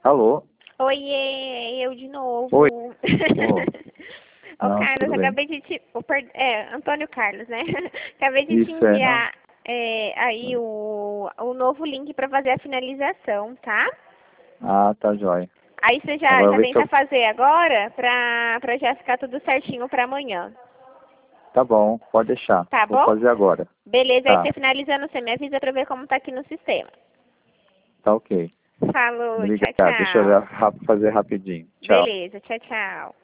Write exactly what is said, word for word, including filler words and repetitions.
Alô? Oiê, eu de novo. Oi. Ô, Não, Carlos, tudo bem. acabei de te... o per- É, Antônio Carlos, né? Acabei de te Isso é, não. enviar é, aí o, o novo link para fazer a finalização, tá? Ah, tá jóia. Aí você já, Agora eu já vou ver se tenta eu... fazer agora pra, pra já ficar tudo certinho pra amanhã. Tá bom, pode deixar. Tá Vou bom? fazer agora. Beleza, aí Tá, você finalizando, você me avisa pra ver como tá aqui no sistema. tá ok. Falou, tchau, Obrigado. Deixa eu tchau. ra- fazer rapidinho. Tchau. Beleza, tchau, tchau.